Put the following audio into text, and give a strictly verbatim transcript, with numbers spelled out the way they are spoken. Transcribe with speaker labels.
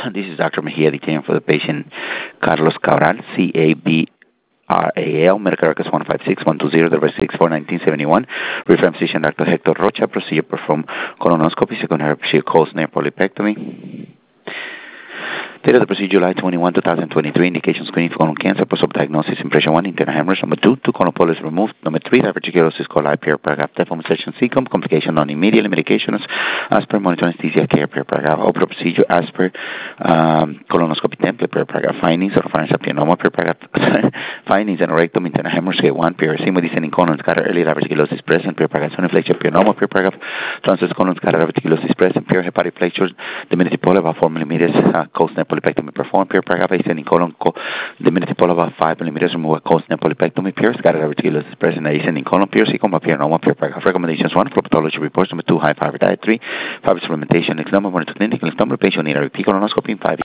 Speaker 1: This is Doctor Mejia detailing for the patient Carlos Cabral, C A B R A L, medical records one five six one two zero, six four nineteen seventy-one. Reference physician Doctor Hector Rocha, procedure performed colonoscopy, secondary procedure cold-snare polypectomy. Date of the procedure, July twenty-first, two thousand twenty-three. Indication screening for colon cancer. Post-op diagnosis, impression one, internal hemorrhage. Number two, two colon polyps removed. Number three, diverticulosis, coli, paragraph, deform section cecum. Complication non immediate. Medications, as per monitor anesthesia care, paragraph. Opera procedure, as per um, colonoscopy template, paragraph. Findings of reference adenoma, paragraph. Findings and rectum, internal hemorrhage, grade one. Pyroxene with descending colon, scatter early diverticulosis present, paragraph. Soniflexion, pionoma, paragraph. Transverse colon, scatter diverticulosis present, pure hepatic flexure, diminutive polyp about four millimeters, uh, cold-snap polypectomy performed, pure paragraph, ascending colon, co- diminutive polyp about five millimeters, remove a cold-snap polypectomy, pure scatter diverticulosis present, ascending colon, pure cecum, pure normal, pure paragraph. Recommendations one, for pathology reports. Number two, high fiber diet. Three, fiber supplementation. Next number one to clinic. Next number, patient need a repeat colonoscopy in five